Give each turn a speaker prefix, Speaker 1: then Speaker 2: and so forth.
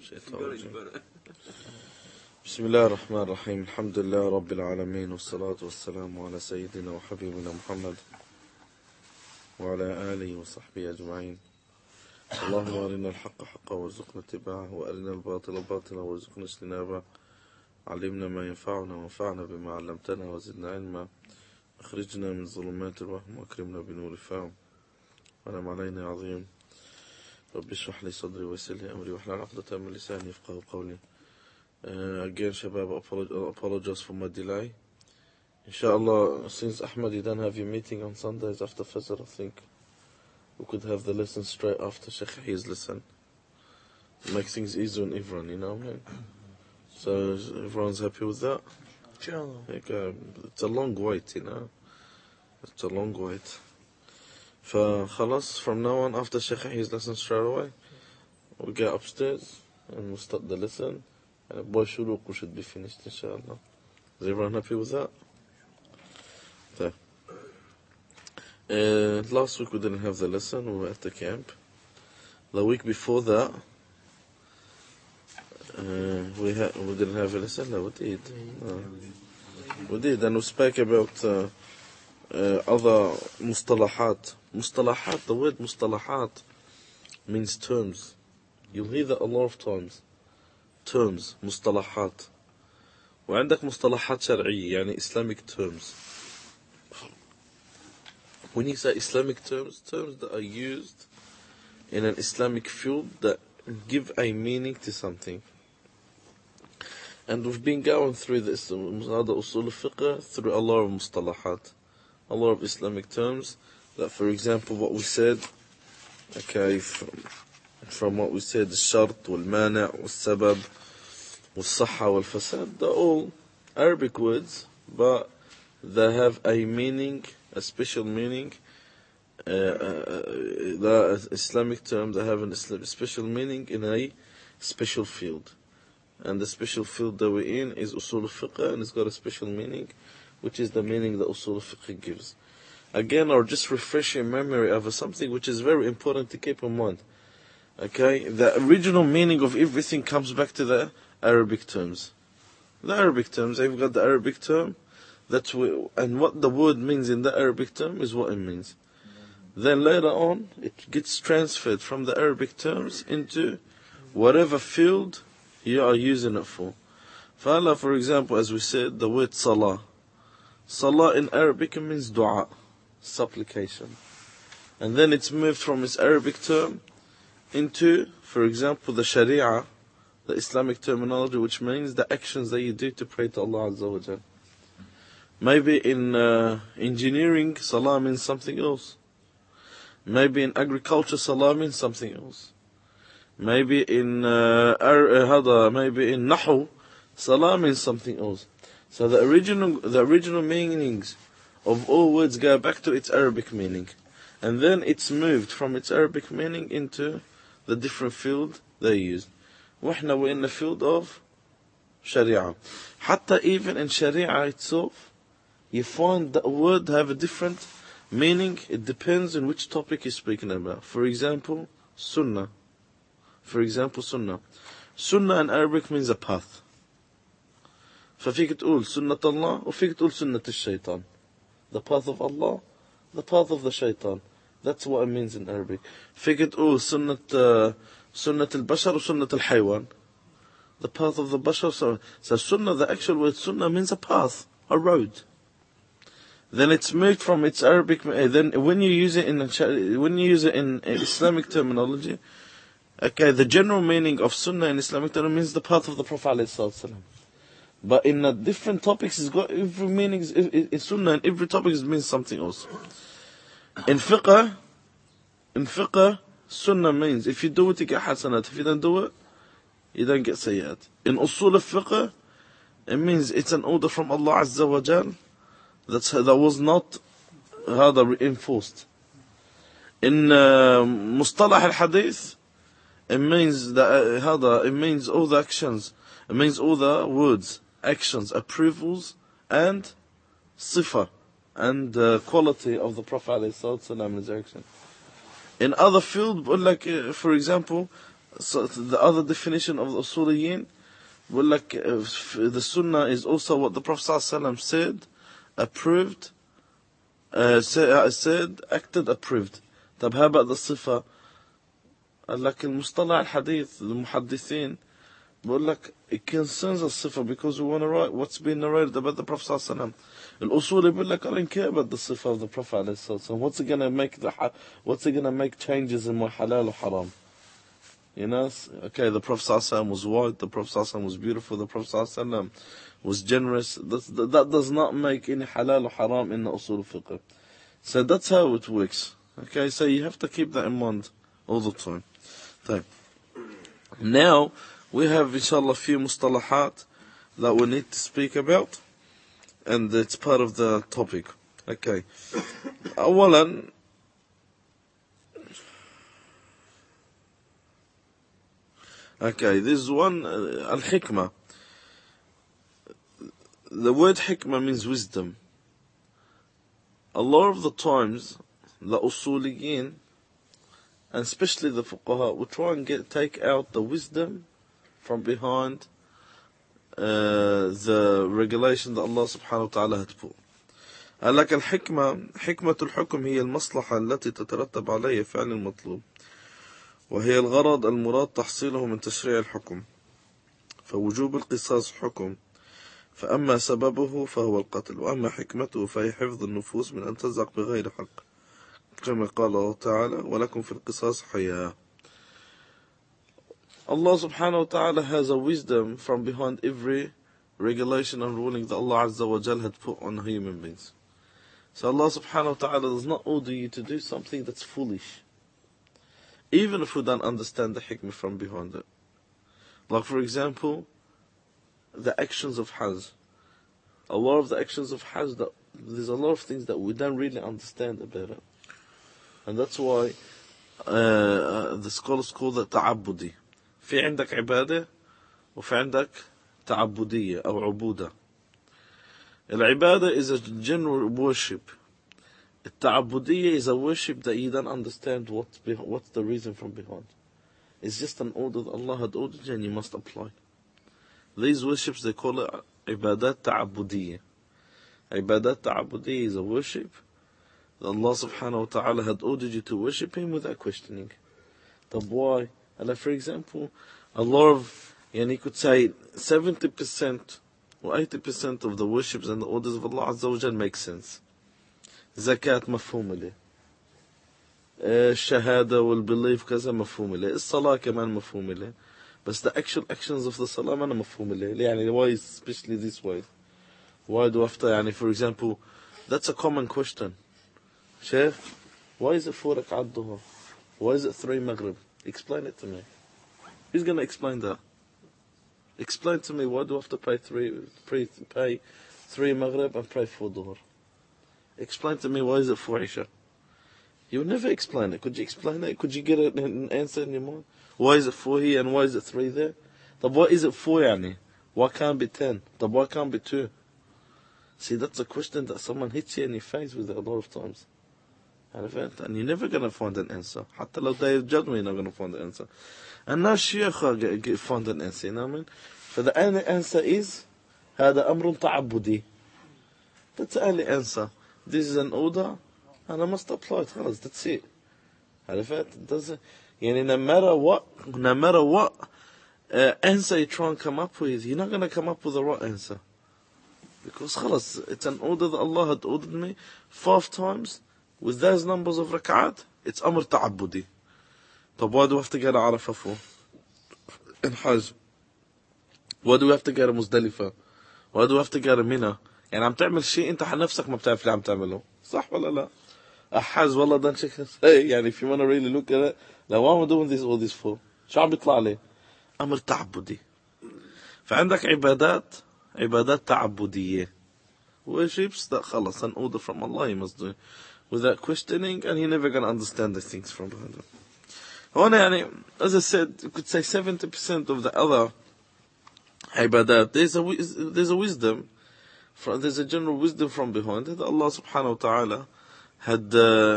Speaker 1: الشيطان الرجيم. بسم الله الرحمن الرحيم. الحمد لله رب العالمين، والصلاة والسلام على سيدنا وحبيبنا محمد وعلى آله وصحبه أجمعين. اللهم أرنا الحق حقا وارزقنا اتباعه، وأرنا الباطل باطلا وارزقنا اجتنابه. علمنا ما ينفعنا وانفعنا بما علمتنا وزدنا علما. أخرجنا من ظلمات الوهم وأكرمنا بنور الفهم. ونعم علينا عظيم. رب اشرح لي صدري ويسر لي أمري واحلل عقدة من لساني يفقهوا قولي. Again, Shabab, apologize for my delay. Inshallah, since Ahmad, you don't have your meeting on Sundays after Fajr, I think we could have the lesson straight after Sheikh Hay's lesson. Make things easier on everyone, you know what I mean? So, everyone's happy with that?
Speaker 2: Inshallah.
Speaker 1: It's a long wait, you know? It's a long wait. فخلاص, from now on, after Sheikh Hay's lesson straight away, we'll get upstairs and we'll start the lesson. And by shuruq we should be finished, inshallah. Is everyone happy with that? Okay. Last week we didn't have the lesson, we were at the camp. The week before that, we didn't have a lesson. No, we did. We did, and we spoke about other mustalahat. Mustalahat, the word mustalahat means terms. You'll hear that a lot of times. Terms, مصطلحات. وعندك مصطلحات شرعية, يعني Islamic terms. When you say Islamic terms, terms that are used in an Islamic field that give a meaning to something. And we've been going through this, هذا أصول الفقه, through a lot of مصطلحات, a lot of Islamic terms. That, for example, what we said, okay, from what we said, الشرط والمانع والسبب والصحة والفساد, they're all Arabic words, but they have a meaning, a special meaning. The Islamic terms, they have a special meaning in a special field. And the special field that we're in is usul al-fiqh, and it's got a special meaning, which is the meaning that usul al-fiqh gives. Again, I'll just refresh your memory of something which is very important to keep in mind. Okay, the original meaning of everything comes back to the Arabic terms. The Arabic terms, they've got the Arabic term, and what the word means in the Arabic term is what it means. Then later on, it gets transferred from the Arabic terms into whatever field you are using it for. For example, as we said, the word salah. Salah in Arabic means dua, supplication. And then it's moved from its Arabic term into, for example, the Sharia, the Islamic terminology, which means the actions that you do to pray to Allah Azza wa Jal. Maybe in engineering, salah means something else. Maybe in agriculture, salah means something else. Maybe in Nahu, salah means something else. So the original meanings of all words go back to its Arabic meaning. And then it's moved from its Arabic meaning into the different field they used. We're in the field of Sharia. Hatta even in Sharia itself, you find that a word have a different meaning. It depends on which topic you're speaking about. For example, Sunnah. Sunnah in Arabic means a path. ففيك تقول سنة الله وفيك تقول سنة الشيطان. The path of Allah, the path of the shaitan. That's what it means in Arabic. فيك تقول سنة البشر وسنة الحيوان. The path of the bashar. So sunnah, the actual word sunnah means a path, a road. Then it's moved from its Arabic. Then when you use it in Islamic terminology, okay, the general meaning of sunnah in Islamic terminology means the path of the Prophet ﷺ. But in different topics, it's got every meaning. In sunnah, and every topic means something else. In fiqh, sunnah means if you do it, you get hasanat. If you don't do it, you don't get sayyat. In usul al-fiqh, it means it's an order from Allah Azza wa Jal that was not reinforced. In mustalah al-hadith, it means that it means all the actions. It means all the words, actions, approvals, and sifa, and quality of the Prophet ﷺ and his action. In other fields, like for example, So the other definition of the usuliyin, well, like the sunnah is also what the Prophet ﷺ said, approved, said, acted, approved. طب how about the صفة? like المصطلح الحديث, the muhaddithin, بقول لك it concerns the صفة because we want to write what's been narrated about the Prophet ﷺ. الأصول يقول لك I don't care about the صفة of the Prophet ﷺ. What's it gonna make changes in my halal or haram? You know, okay, the Prophet ﷺ was white, the Prophet ﷺ was beautiful, the Prophet ﷺ was generous. That does not make any halal or haram in the usul fiqh. So that's how it works. Okay, so you have to keep that in mind all the time. Okay. Now, we have inshallah a few mustalahat that we need to speak about, and it's part of the topic. Okay. أولا, okay, this is one, al-hikmah. The word hikmah means wisdom. A lot of the times, the usuliyin, and especially the fuqaha, will try and take out the wisdom from behind the regulation that Allah subhanahu wa ta'ala had put. لك الحكمة حكمة الحكم هي المصلحة التي تترتب عليها فعل المطلوب، وهي الغرض المراد تحصيله من تشريع الحكم، فوجوب القصاص حكم، فأما سببه فهو القتل، وأما حكمته فهي حفظ النفوس من أن تزق بغير حق، كما قال الله تعالى ولكم في القصاص حياة. Allah subhanahu wa ta'ala has a wisdom from behind every regulation and ruling that Allah Azza wa Jal had put on human beings. So Allah subhanahu wa ta'ala does not order you to do something that's foolish, even if we don't understand the hikmah from behind it. Like for example, the actions of Hajj. A lot of the actions of Hajj, there's a lot of things that we don't really understand about it. And that's why the scholars call it ta'abbudi. في عندك عبادة وفي عندك تعبدية أو عبودة. العبادة is a general worship. التعبدية is a worship that you don't understand what's the reason from behind. It's just an order that Allah had ordered you and you must apply. These worships, they call it عبادات تعبدية. عبادات تعبدية is a worship that Allah subhanahu wa ta'ala had ordered you to worship Him without questioning. But why? And for example, a lot of, you could say 70% or 80% of the worships and the orders of Allah Azza wa Jal make sense. Zakat مفهوم له. الشهادة والbelief كذا مفهوم له. الصلاة كمان مفهوم له. But the actual actions of the salah ما مفهوم له. يعني why especially this way? Why do after, يعني for example, that's a common question. Sheikh, why is it 4 ركعات ظهر? Why is it 3 maghrib? Explain it to me. Who's going to explain that? Explain to me, why do I have to pay 3 maghrib and pray 4 dhuhr? Explain to me, why is it 4 isha? You would never explain it. Could you explain it? Could you get an answer in your mind? Why is it 4 here and why is it 3 there? طب why is it 4 يعني? Why can't it be 10? طب why can't it be 2? See, that's a question that someone hits you in your face with it a lot of times. And you're never going to find an answer. حتى لو they judge me, you're not going to find an answer. And now Shaykh find an answer, you know what I mean? So the only answer is هذا أمر تعبدي. That's the only answer. This is an order and I must apply it. خلاص, that's it. عرفت? Doesn't, يعني no matter what answer you try and come up with, you're not going to come up with the right answer. Because خلاص, it's an order that Allah had ordered me 5 times. With those numbers of rak'at, it's Amr Ta'abbudi. طب why do we have to get Arafah for? In Hajj. Why do we have to get Muzdalifah? Why do we have to get Mina? يعني عم تعمل شيء انت نفسك ما بتعرف ليه عم تعمله. صح ولا لا؟ الحج والله ده شيء يعني if you want to really look at it, like why am I doing all this for? شو عم بيطلع لي؟ أمر تعبدي. فعندك عبادات تعبدية. Worships that خلاص an order from Allah you must do. Without questioning, and you're never going to understand the things from behind them. As I said, you could say 70% of the other ibadat, there's a wisdom, there's a general wisdom from behind it. Allah subhanahu wa ta'ala had